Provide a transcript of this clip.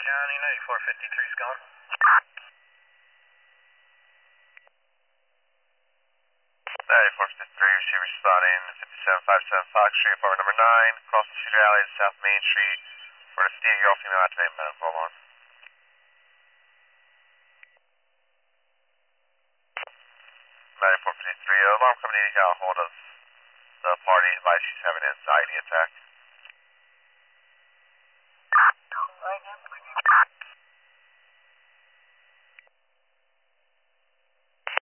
County, 9453's gone. 9453, receiver responding, 5757 Fox Street, apartment number 9, across the Cedar Alley to South Main Street, for a Steve Girl female activated medical. Hold on. Alarm company got a hold of the party advice she's having an anxiety attack.